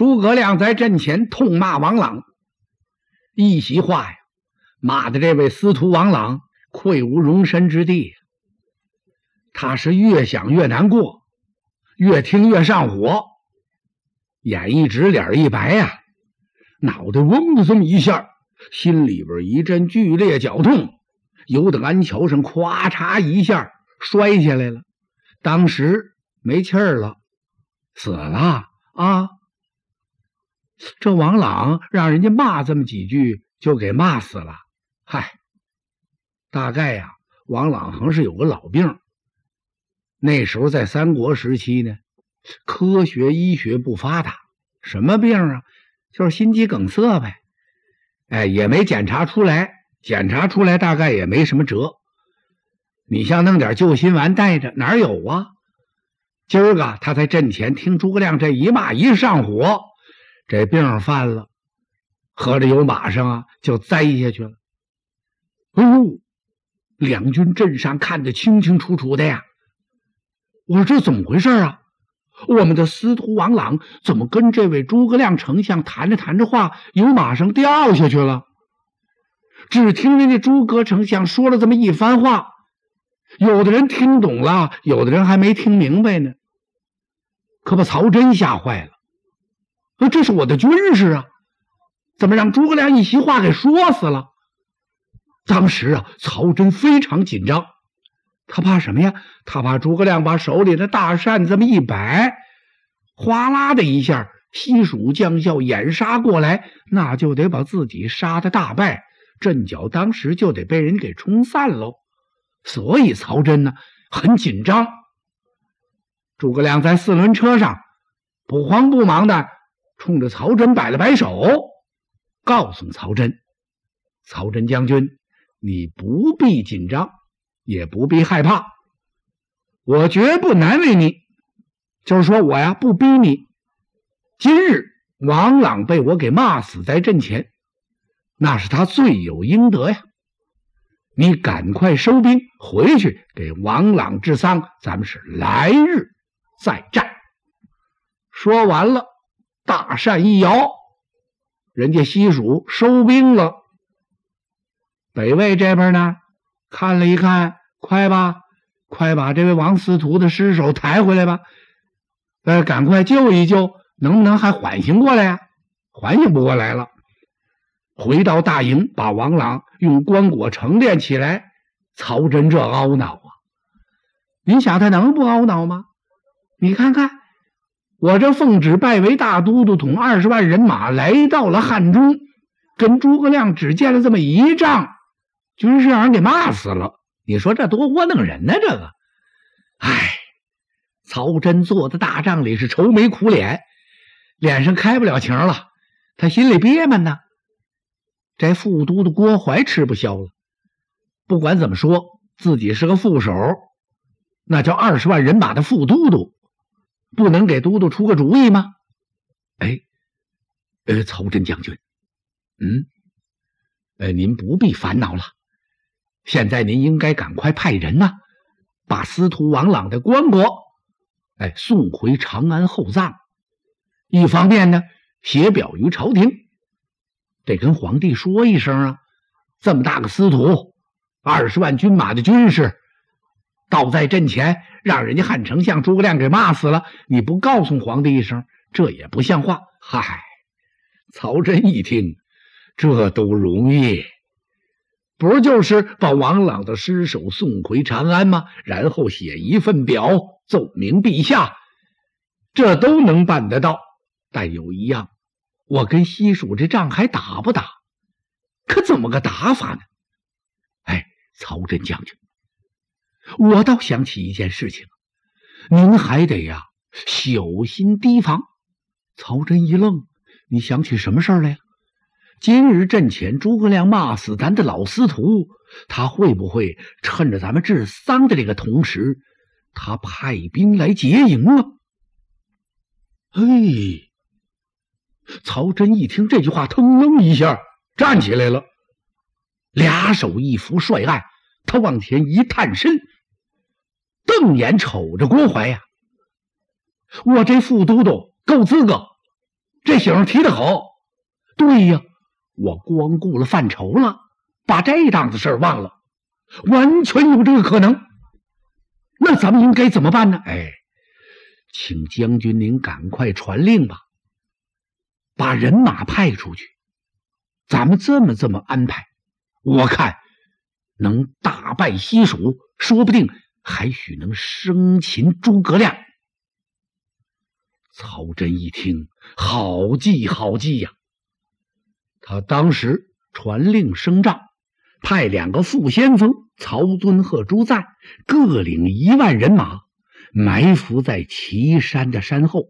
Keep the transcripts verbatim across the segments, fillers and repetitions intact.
诸葛亮在阵前痛骂王朗，一席话呀，骂的这位司徒王朗愧无容身之地。他是越想越难过，越听越上火，眼一直脸一白呀、啊，脑袋嗡的这么一下，心里边一阵剧烈绞痛，由得鞍桥上咵嚓一下摔下来了，当时没气儿了，死了啊！这王朗让人家骂这么几句就给骂死了。嗨，大概呀、啊，王朗横是有个老病。那时候在三国时期呢，科学医学不发达，什么病啊？就是心肌梗塞呗。哎，也没检查出来，检查出来大概也没什么辙。你像弄点救心丸带着，哪有啊？今儿个他在阵前听诸葛亮这一骂一上火，这病犯了，合着有马上啊就栽下去了。哎呦，两军阵上看得清清楚楚的呀！我说这怎么回事啊？我们的司徒王朗怎么跟这位诸葛亮丞相谈着谈着话，由马上掉下去了？只听人家诸葛丞相说了这么一番话，有的人听懂了，有的人还没听明白呢，可把曹真吓坏了。呃，这是我的军师啊，怎么让诸葛亮一席话给说死了？当时啊，曹真非常紧张，他怕什么呀？他怕诸葛亮把手里的大扇这么一摆，哗啦的一下，西蜀将校掩杀过来，那就得把自己杀得大败，阵脚当时就得被人给冲散喽。所以曹真呢很紧张。诸葛亮在四轮车上不慌不忙的冲着曹真摆了摆手，告诉曹真：曹真将军，你不必紧张，也不必害怕，我绝不难为你，就是说我呀不逼你。今日王朗被我给骂死在阵前，那是他罪有应得呀，你赶快收兵回去给王朗治丧，咱们是来日再战。说完了，大扇一摇，人家西蜀收兵了。北魏这边呢，看了一看，快吧，快把这位王司徒的尸首抬回来吧，呃，赶快救一救，能不能还缓醒过来呀、啊？缓醒不过来了。回到大营，把王朗用棺椁盛殓起来。曹真这懊恼啊！您想他能不懊恼吗？你看看，我这奉旨拜为大都督，统二十万人马来到了汉中，跟诸葛亮只见了这么一仗，军师让人给骂死了。你说这多窝囊人呢？这个，唉，曹真坐在大帐里是愁眉苦脸，脸上开不了情了，他心里憋闷呢。这副都督郭槐吃不消了，不管怎么说，自己是个副手，那叫二十万人马的副都督，不能给都督出个主意吗？哎，呃，曹真将军，嗯，呃，您不必烦恼了，现在您应该赶快派人呐、啊，把司徒王朗的棺椁，哎，送回长安厚葬。一方面呢，写表于朝廷，得跟皇帝说一声啊，这么大个司徒，二十万军马的军士，倒在阵前，让人家汉丞相诸葛亮给骂死了，你不告诉皇帝一声，这也不像话。嗨，曹真一听，这都容易，不就是把王朗的尸首送回长安吗？然后写一份表奏明陛下，这都能办得到。但有一样，我跟西蜀这仗还打不打？可怎么个打法呢？哎，曹真将军，我倒想起一件事情，您还得呀小心提防。曹真一愣，你想起什么事儿来了？今日阵前诸葛亮骂死咱的老司徒，他会不会趁着咱们治丧的这个同时，他派兵来劫营啊？嘿，曹真一听这句话，腾楞一下站起来了，俩手一扶帅案，他往前一探身，瞪眼瞅着郭槐呀、啊，我这副都督够资格， 这醒提得好。对呀，我光顾了犯愁了，把这档子事儿忘了，完全有这个可能。那咱们应该怎么办呢？哎，请将军您赶快传令吧，把人马派出去。咱们这么这么安排，我看能大败西蜀，说不定还许能生擒诸葛亮。曹真一听，好计好计呀！他当时传令升帐，派两个副先锋曹遵和朱赞各领一万人马，埋伏在岐山的山后。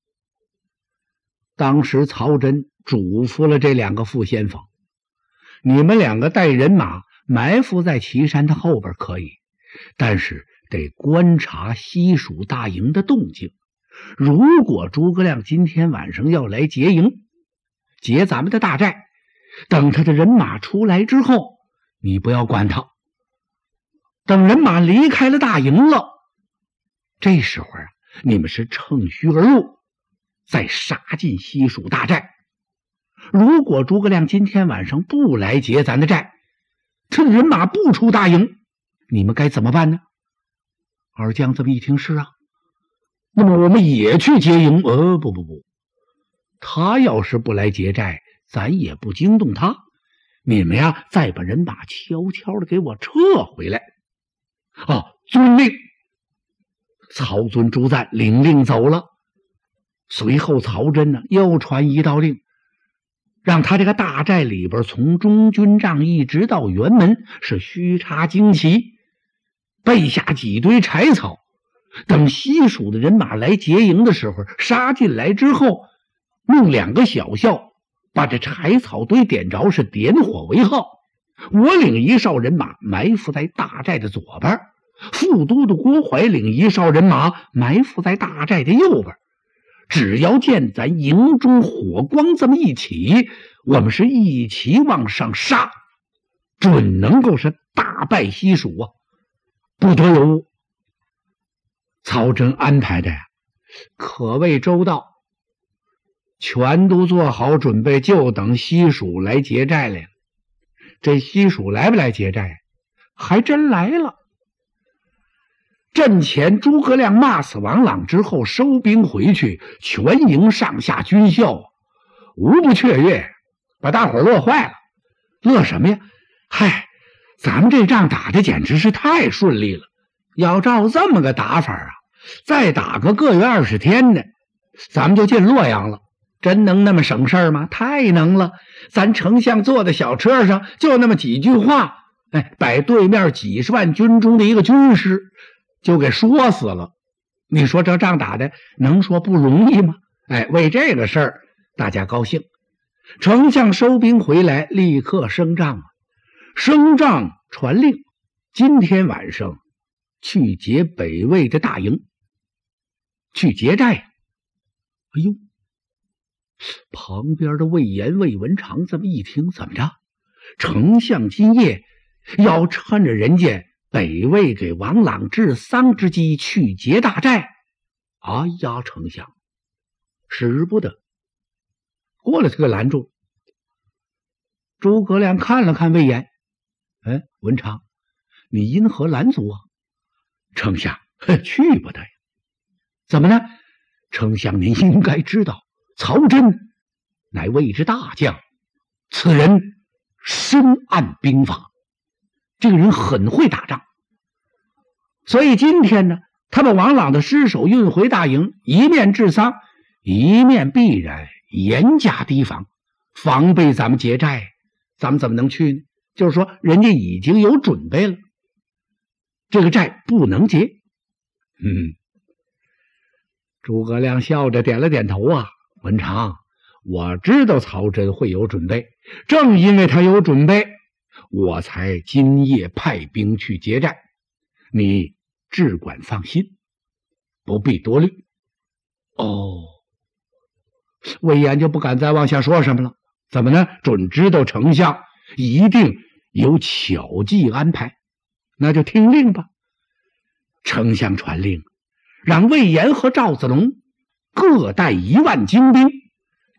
当时曹真嘱咐了这两个副先锋，你们两个带人马埋伏在岐山的后边可以，但是得观察西蜀大营的动静。如果诸葛亮今天晚上要来劫营，劫咱们的大寨，等他的人马出来之后，你不要管他。等人马离开了大营了，这时候啊，你们是乘虚而入，再杀进西蜀大寨。如果诸葛亮今天晚上不来劫咱的寨，他的人马不出大营，你们该怎么办呢？二将这么一听，是啊，那么我们也去劫营。呃，不不不，他要是不来劫寨，咱也不惊动他。你们呀，再把人马悄悄的给我撤回来。啊，遵令。曹遵、朱赞领令走了。随后曹真呢又传一道令，让他这个大寨里边从中军帐一直到辕门是虚插旌旗，备下几堆柴草，等西蜀的人马来劫营的时候，杀进来之后，弄两个小校把这柴草堆点着，是点火为号。我领一哨人马埋伏在大寨的左边，副都督郭淮领一哨人马埋伏在大寨的右边。只要见咱营中火光这么一起，我们是一起往上杀，准能够是大败西蜀啊，不得有误。曹真安排的呀，可谓周到，全都做好准备，就等西蜀来劫寨来了。这西蜀来不来劫寨？还真来了。阵前诸葛亮骂死王朗之后，收兵回去，全营上下军校无不雀跃，把大伙乐坏了。乐什么呀？嗨，咱们这仗打的简直是太顺利了。要照这么个打法啊，再打个个月二十天呢，咱们就进洛阳了。真能那么省事儿吗？太能了。咱丞相坐在小车上，就那么几句话，哎，把对面几十万军中的一个军师就给说死了。你说这仗打的能说不容易吗？哎，为这个事儿大家高兴。丞相收兵回来，立刻升帐。升帐传令，今天晚上去劫北魏的大营，去劫寨。哎呦，旁边的魏延、魏文长这么一听，怎么着？丞相今夜要趁着人家北魏给王朗治丧之机去劫大寨。哎呀，丞相使不得，过来这个拦住。诸葛亮看了看魏延，哎，文长，你因何拦阻啊？丞相，去不得呀。怎么呢？丞相您应该知道，曹真乃魏之大将，此人深谙兵法，这个人很会打仗。所以今天呢，他把王朗的尸首运回大营，一面治丧，一面必然严加提防，防备咱们劫寨。咱们怎么能去呢？就是说人家已经有准备了，这个寨不能劫。嗯，诸葛亮笑着点了点头啊，文长，我知道曹真会有准备，正因为他有准备，我才今夜派兵去劫寨。你只管放心，不必多虑。哦，魏延就不敢再往下说什么了。怎么呢？准知道丞相一定有巧计安排，那就听令吧。丞相传令，让魏延和赵子龙各带一万精兵，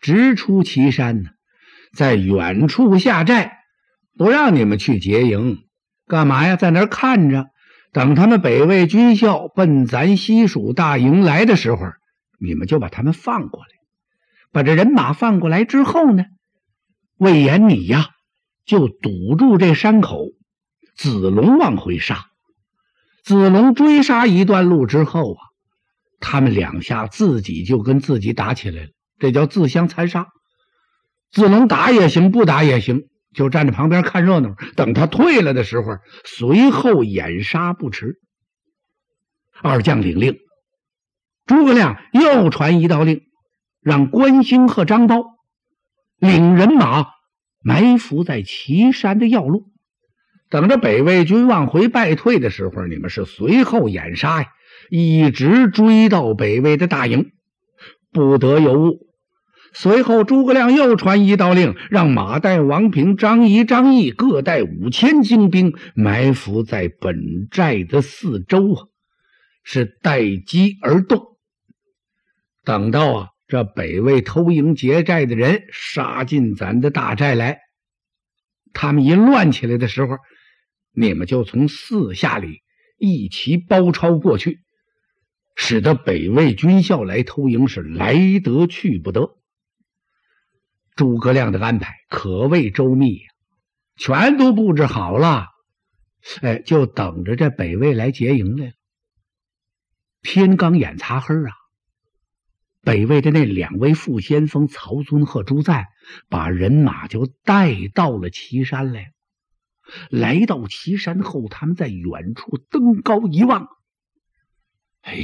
直出岐山呢，在远处下寨，不让你们去劫营。干嘛呀？在那儿看着，等他们北魏军校奔咱西蜀大营来的时候，你们就把他们放过来。把这人马放过来之后呢，魏延你呀就堵住这山口，子龙往回杀。子龙追杀一段路之后啊，他们两下自己就跟自己打起来了，这叫自相残杀。子龙打也行，不打也行，就站在旁边看热闹，等他退了的时候，随后掩杀不迟。二将领令，诸葛亮又传一道令，让关兴和张苞领人马埋伏在岐山的要路，等着北魏军往回败退的时候，你们是随后掩杀呀，一直追到北魏的大营，不得有误。随后诸葛亮又传一道令，让马岱、王平、张仪、张翼各带五千精兵埋伏在本寨的四周啊，是待机而动。等到啊这北魏偷营劫寨的人杀进咱的大寨来，他们一乱起来的时候，你们就从四下里一齐包抄过去，使得北魏军校来偷营是来得去不得。诸葛亮的安排可谓周密呀，全都布置好了，哎，就等着这北魏来劫营来了。天刚眼擦黑啊，北魏的那两位副先锋曹遵和朱赞把人马就带到了岐山来。来到岐山后，他们在远处登高一望，哎，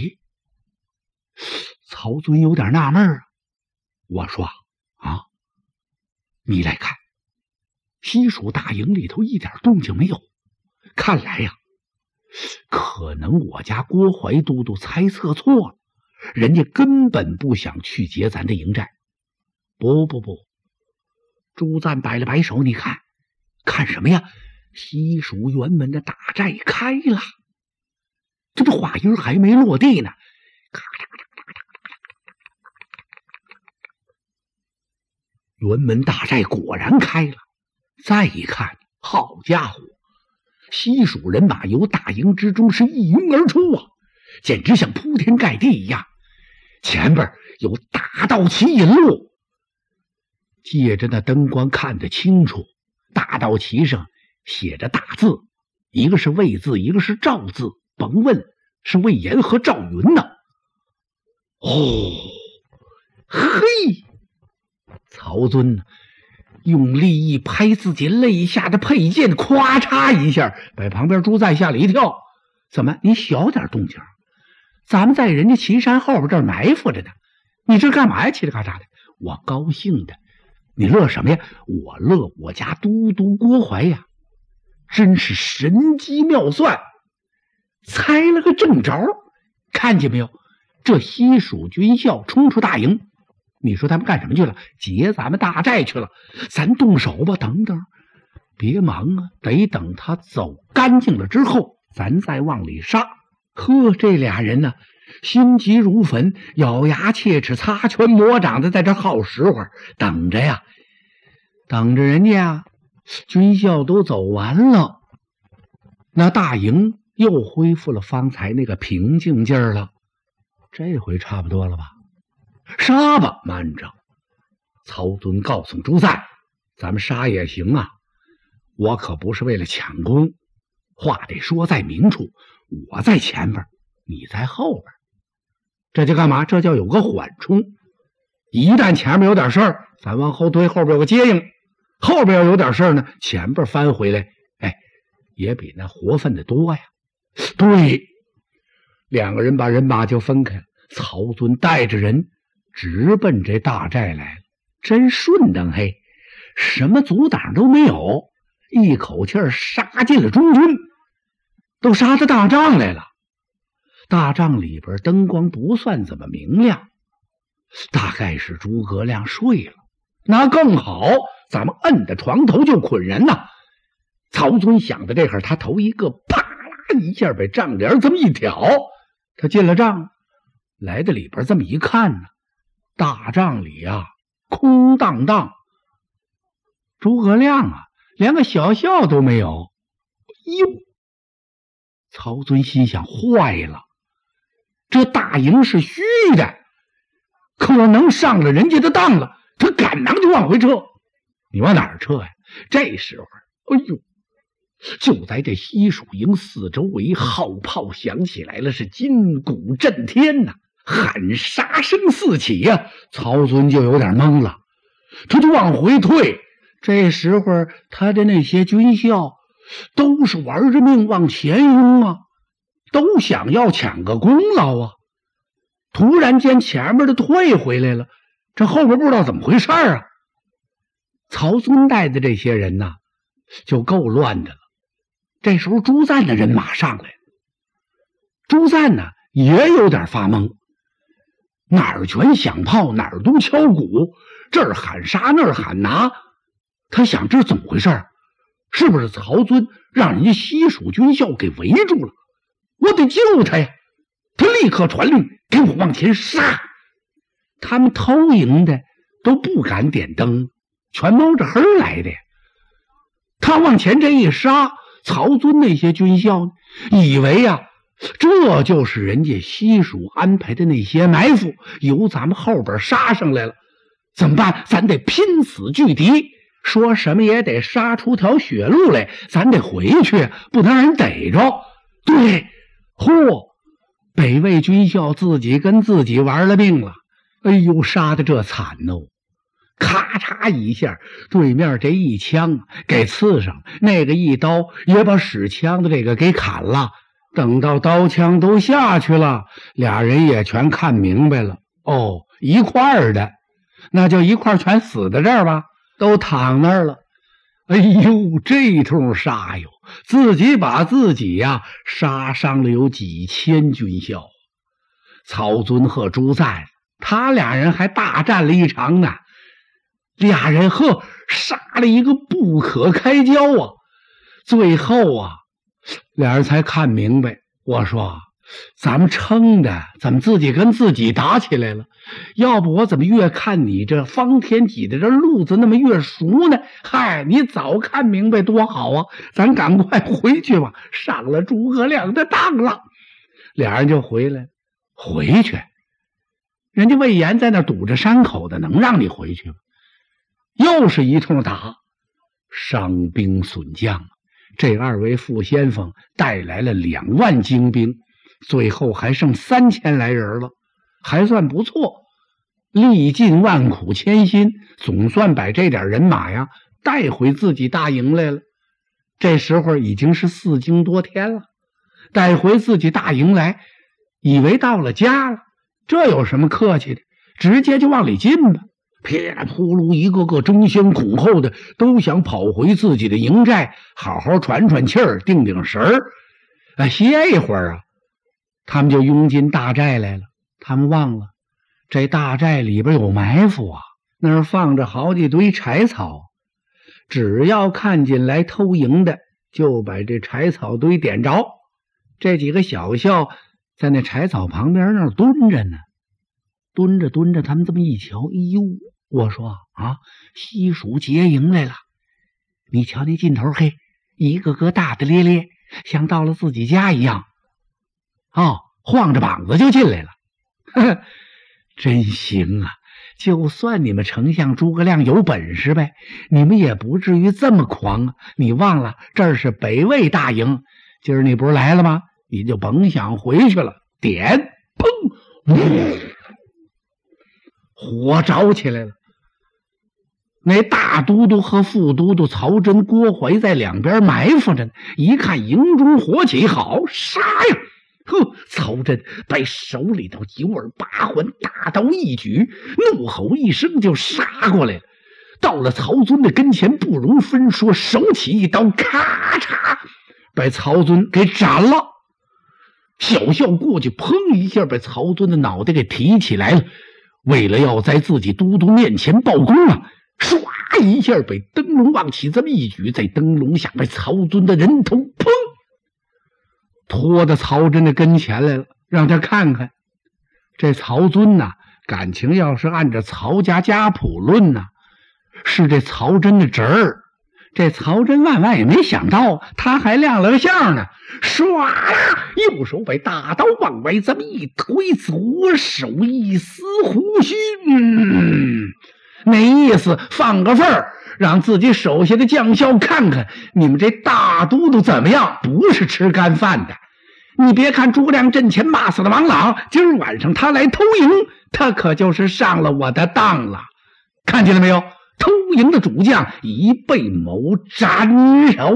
曹遵有点纳闷啊。我说啊，你来看，西蜀大营里头一点动静没有，看来呀，可能我家郭淮都督猜测错了，人家根本不想去劫咱的营寨。不不不，朱赞摆了摆手，你看看什么呀？西蜀辕门的大寨开了，这不话音还没落地呢，辕门大寨果然开了。再一看，好家伙，西蜀人马由大营之中是一拥而出啊，简直像铺天盖地一样。前边有大道旗引路，借着那灯光看得清楚，大道旗上写着大字，一个是魏字，一个是赵字，甭问是魏延和赵云呢。哦，嘿！曹遵呢，用力一拍自己肋下的佩剑，咵嚓一下，把旁边朱赞吓了一跳。怎么，你小点动静？咱们在人家岐山后边这儿埋伏着呢，你这干嘛呀？嘁哩咔嚓的。我高兴的。你乐什么呀？我乐我家都督郭淮呀，真是神机妙算，猜了个正着。看见没有？这西蜀军校冲出大营，你说他们干什么去了？劫咱们大寨去了。咱动手吧。等等，别忙啊，得等他走干净了之后，咱再往里杀。呵，这俩人呢，心急如焚，咬牙切齿，擦拳磨掌的在这耗时会儿，等着呀，等着人家呀，军校都走完了，那大营又恢复了方才那个平静劲儿了。这回差不多了吧？杀吧！慢着，曹遵告诉朱赞，咱们杀也行啊，我可不是为了抢功，话得说在明处，我在前边，你在后边，这就干嘛？这叫有个缓冲。一旦前面有点事儿，咱往后推，后边有个接应；后边要有点事儿呢，前边翻回来，哎，也比那活分的多呀。对，两个人把人马就分开了。曹遵带着人直奔这大寨来了，真顺当，嘿，什么阻挡都没有，一口气杀进了中军，都杀到大帐来了。大帐里边灯光不算怎么明亮，大概是诸葛亮睡了。那更好，咱们摁在床头就捆人呐。曹遵想的这会儿，他头一个啪啦一下把帐帘这么一挑，他进了帐，来到里边这么一看呢，大帐里啊空荡荡。诸葛亮啊，连个小校都没有。哟，曹遵心想，坏了，这大营是虚的，可能上了人家的当了。他赶忙就往回撤。你往哪儿撤呀？这时候，哎呦，就在这西蜀营四周围，号炮响起来了，是金鼓震天呐、啊，喊杀声四起呀、啊。曹遵就有点懵了，他就往回退。这时候他的那些军校都是玩着命往前拥啊，都想要抢个功劳啊。突然间前面的退回来了，这后边不知道怎么回事啊。曹遵带的这些人呐，就够乱的了。这时候朱赞的人马上来了，朱赞呢也有点发懵，哪儿全响炮，哪儿都敲鼓，这儿喊杀，那儿喊拿。他想这是怎么回事？是不是曹遵让人家西蜀军校给围住了？我得救他呀！他立刻传令，给我往前杀。他们偷营的都不敢点灯，全冒着黑来的呀。他往前这一杀，曹遵那些军校呢，以为啊，这就是人家西蜀安排的那些埋伏，由咱们后边杀上来了。怎么办？咱得拼死拒敌，说什么也得杀出条血路来，咱得回去，不能让人逮着。对，嚯，北魏军校自己跟自己玩了命了。哎呦，杀得这惨哦！咔嚓一下，对面这一枪给刺上，那个一刀也把使枪的这个给砍了。等到刀枪都下去了，俩人也全看明白了，哦，一块儿的，那就一块儿全死在这儿吧，都躺那儿了。哎呦，这通杀哟，自己把自己呀杀伤了有几千军校。曹遵和朱赞他俩人还大战了一场呢，俩人呵杀了一个不可开交啊。最后啊，俩人才看明白，我说咱们撑的怎么自己跟自己打起来了？要不我怎么越看你这方天戟的这路子那么越熟呢？嗨，你早看明白多好啊，咱赶快回去吧，上了诸葛亮的当了。俩人就回来，回去人家魏延在那堵着山口的，能让你回去吗？又是一通打，伤兵损将。这二位副先锋带来了两万精兵，最后还剩三千来人了，还算不错。历尽万苦千辛，总算把这点人马呀带回自己大营来了。这时候已经是四更多天了，带回自己大营来，以为到了家了，这有什么客气的，直接就往里进吧。噼里扑噜，一个个争先恐后的都想跑回自己的营寨，好好喘喘气儿，定定神儿，啊，歇一会儿啊。他们就拥进大寨来了。他们忘了这大寨里边有埋伏啊，那儿放着好几堆柴草，只要看进来偷营的，就把这柴草堆点着。这几个小校在那柴草旁边那儿蹲着呢，蹲着蹲着，他们这么一瞧，哎呦，我说啊，西蜀结营来了。你瞧那劲头，嘿，一个个大大咧咧，像到了自己家一样。哦，晃着膀子就进来了。呵呵，真行啊，就算你们丞相诸葛亮有本事呗，你们也不至于这么狂啊。你忘了这儿是北魏大营，今儿你不是来了吗？你就甭想回去了。点，砰，火着起来了。那大都督和副都督曹真、郭淮在两边埋伏着呢，一看营中火起，好杀呀！呵，曹真把手里头九耳八环大刀一举，怒吼一声就杀过来了。到了曹遵的跟前，不容分说，手起一刀，咔嚓把曹遵给斩了。小校过去，砰一下把曹遵的脑袋给提起来了。为了要在自己都督面前报功啊，唰一下被灯笼往起这么一举，在灯笼下被曹遵的人头砰拖到曹真的跟前来了，让他看看。这曹遵呐、啊， 感情要是按照曹家家谱论呢，是这曹真的侄儿。这曹真万万也没想到，他还亮了个相呢，唰啦，右手把大刀往外这么一推，左手一撕胡须，嗯，那意思放个份儿，让自己手下的将校看看你们这大都督怎么样，不是吃干饭的。你别看诸葛亮阵前骂死了王朗，今儿晚上他来偷营，他可就是上了我的当了。看见了没有？偷营的主将已被某斩首。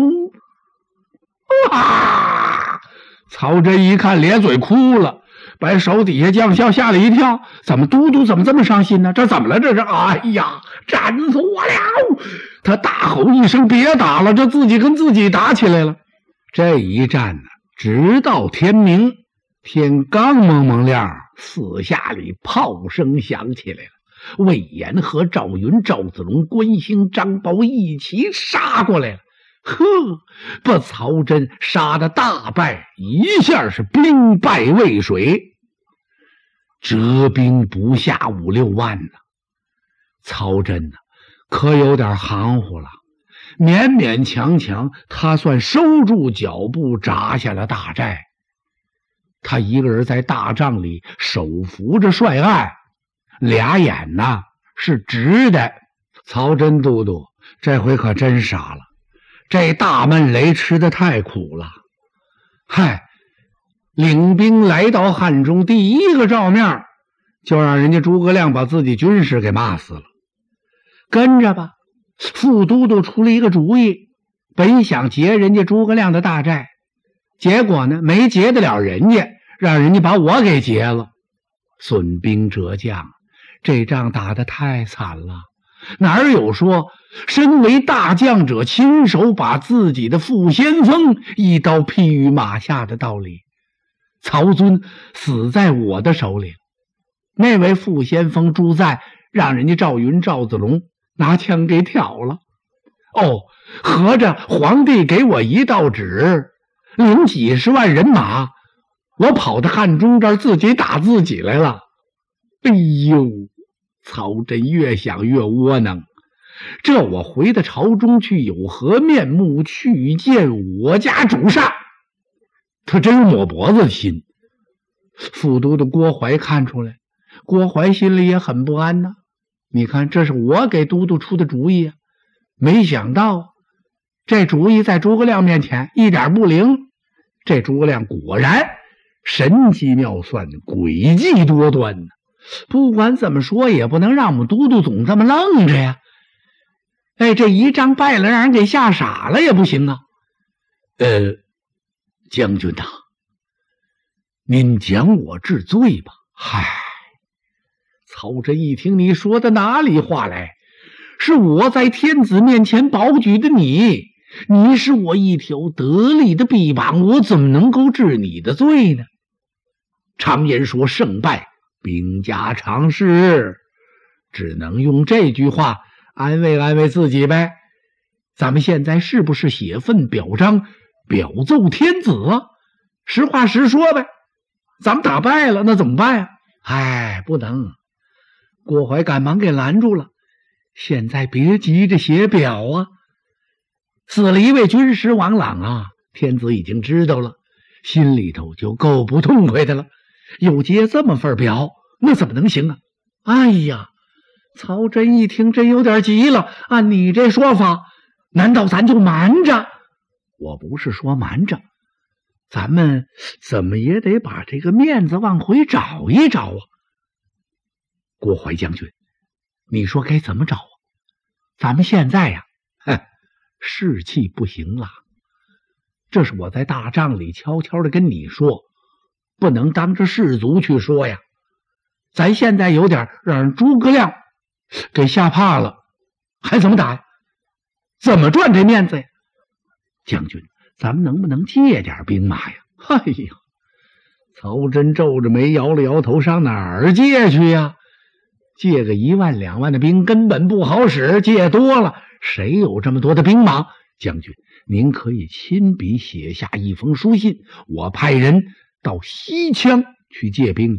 哇！曹真一看咧嘴哭了，把手底下将校吓了一跳，怎么都督怎么这么伤心呢？这怎么了？这是哎呀，斩死我了！他大吼一声，别打了，这自己跟自己打起来了。这一战呢，直到天明，天刚蒙蒙亮，四下里炮声响起来了。魏延和赵云、赵子龙、关兴、张宝一起杀过来了，呵，把曹真杀得大败，一下是兵败渭水，折兵不下五六万呢。曹真呢，可有点含糊了，勉勉强强他算收住脚步，扎下了大寨。他一个人在大帐里手扶着帅案，俩眼呐是直的。曹真都督这回可真傻了，这大闷雷吃得太苦了。嗨，领兵来到汉中，第一个照面就让人家诸葛亮把自己军师给骂死了。跟着吧，副都督出了一个主意，本想劫人家诸葛亮的大寨，结果呢没劫得了人家，让人家把我给劫了，损兵折将。这仗打得太惨了，哪有说身为大将者亲手把自己的副先锋一刀劈于马下的道理？曹遵死在我的手里，那位副先锋朱赞让人家赵云、赵子龙拿枪给挑了。哦，合着皇帝给我一道旨，领几十万人马，我跑到汉中这儿自己打自己来了。哎呦，曹真越想越窝囊，这我回到朝中去有何面目去见我家主上？他真有抹脖子的心。副都督郭槐看出来，郭槐心里也很不安呐。你看，这是我给都督出的主意啊，没想到这主意在诸葛亮面前一点不灵。这诸葛亮果然神机妙算，诡计多端呢。不管怎么说，也不能让我们都督总这么愣着呀。哎，这一仗败了，让人给吓傻了也不行啊。呃，将军呐，您将我治罪吧。嗨，曹真一听，你说的哪里话来？是我在天子面前保举的你，你是我一条得力的臂膀，我怎么能够治你的罪呢？常言说胜败兵家常事，只能用这句话安慰安慰自己呗。咱们现在是不是写份表彰表奏天子啊？实话实说呗。咱们打败了，那怎么办呀？哎，不能。郭槐赶忙给拦住了。现在别急着写表啊，死了一位军师王朗啊，天子已经知道了，心里头就够不痛快的了。又接这么份表，那怎么能行啊？哎呀，曹真一听真有点急了。按你这说法，难道咱就瞒着？我不是说瞒着，咱们怎么也得把这个面子往回找一找啊。郭槐将军，你说该怎么找啊？咱们现在呀，哼，士气不行了。这是我在大帐里悄悄的跟你说，不能当着士卒去说呀。咱现在有点让人诸葛亮给吓怕了，还怎么打呀？怎么赚这面子呀？将军，咱们能不能借点兵马呀？哎呀，曹真皱着眉摇了摇头，上哪儿借去呀？借个一万两万的兵根本不好使，借多了谁有这么多的兵马？将军，您可以亲笔写下一封书信，我派人到西羌去借兵。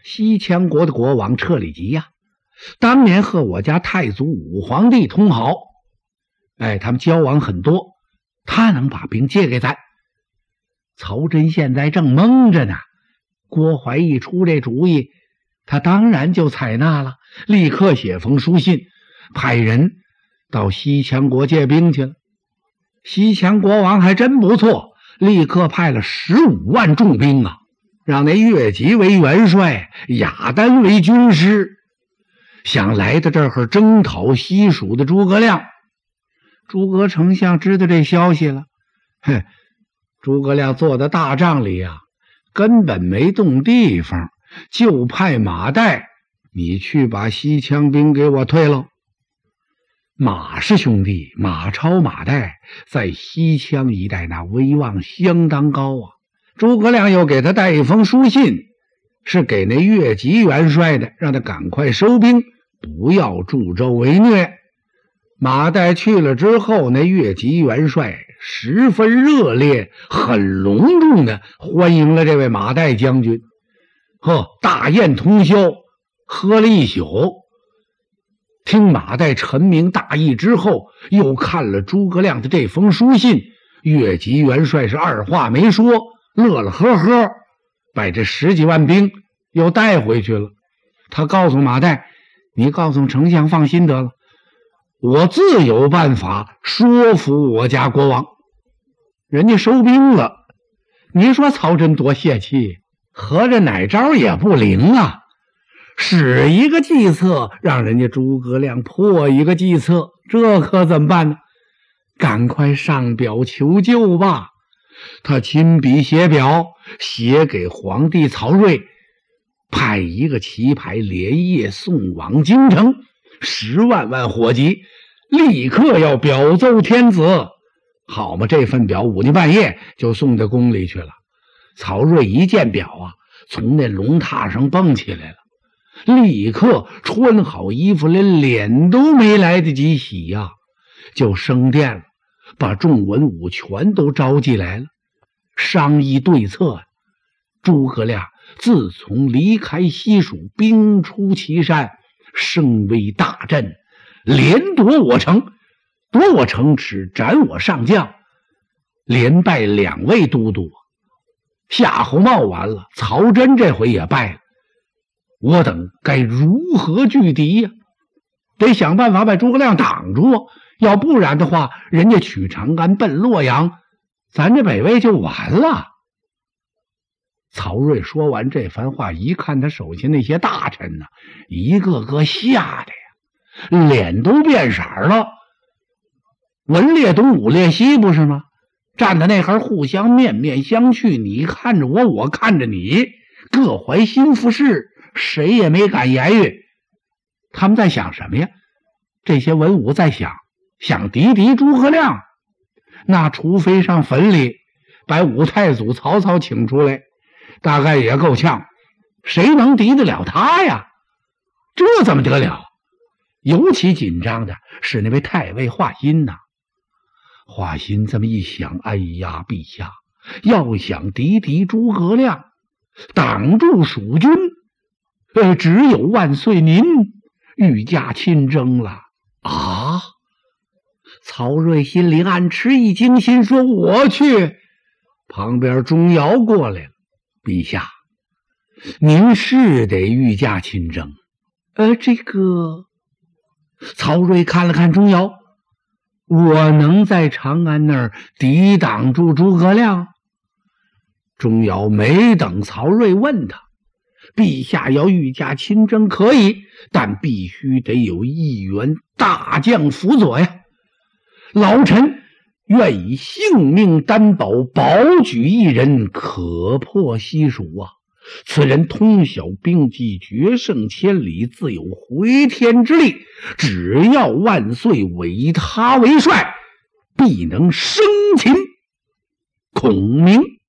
西羌国的国王车里吉呀、啊，当年和我家太祖武皇帝通好，哎，他们交往很多，他能把兵借给咱。曹真现在正蒙着呢，郭槐一出这主意，他当然就采纳了，立刻写封书信，派人到西羌国借兵去了。西羌国王还真不错，立刻派了十五万重兵啊，让那越级为元帅，雅丹为军师，想来到这儿征讨西蜀的诸葛亮。诸葛丞相知道这消息了，嘿，诸葛亮坐在大帐里啊，根本没动地方，就派马岱，你去把西羌兵给我退了。马氏兄弟马超、马岱在西羌一带那威望相当高啊。诸葛亮又给他带一封书信，是给那越级元帅的，让他赶快收兵，不要助纣为虐。马岱去了之后，那越级元帅十分热烈，很隆重的欢迎了这位马岱将军。呵，大宴通宵，喝了一宿。听马岱陈明大义之后，又看了诸葛亮的这封书信，越级元帅是二话没说，乐乐呵呵，把这十几万兵又带回去了。他告诉马岱，你告诉丞相放心得了，我自有办法说服我家国王。人家收兵了，你说曹真多泄气，合着哪招也不灵啊，使一个计策让人家诸葛亮破一个计策，这可怎么办呢？赶快上表求救吧。他亲笔写表，写给皇帝曹睿，派一个旗牌连夜送往京城，十万万火急，立刻要表奏天子。好嘛，这份表午间半夜就送到宫里去了。曹睿一见表啊，从那龙榻上蹦起来了，立刻穿好衣服，连脸都没来得及洗呀、啊，就升殿了，把众文武全都召集来了，商议对策。诸葛亮自从离开西蜀，兵出祁山，声威大振，连夺我城，夺我城池，斩我上将，连败两位都督。夏侯茂完了，曹真这回也败了，我等该如何拒敌呀？得想办法把诸葛亮挡住，要不然的话，人家取长安奔洛阳，咱这北魏就完了。曹睿说完这番话，一看他手下那些大臣呢、啊，一个个吓得呀，脸都变色了。文列东武列西不是吗？站在那儿互相面面相觑，你看着我，我看着你，各怀心腹事，谁也没敢言语。他们在想什么呀？这些文武在想，想敌敌诸葛亮。那除非上坟里把武太祖曹操请出来，大概也够呛，谁能敌得了他呀？这怎么得了？尤其紧张的是那位太尉华歆呐。华歆这么一想，哎呀，陛下，要想敌敌诸葛亮，挡住蜀军，呃，只有万岁您御驾亲征了啊！曹睿心里暗吃一惊，心说我去。旁边钟繇过来了，陛下，您是得御驾亲征。呃，这个曹睿看了看钟繇，我能在长安那儿抵挡住诸葛亮？钟繇没等曹睿问他，陛下要御驾亲征可以，但必须得有一员大将辅佐呀。老臣愿以性命担保，保举一人，可破西蜀啊！此人通晓兵机，决胜千里，自有回天之力。只要万岁委他为帅，必能生擒孔明。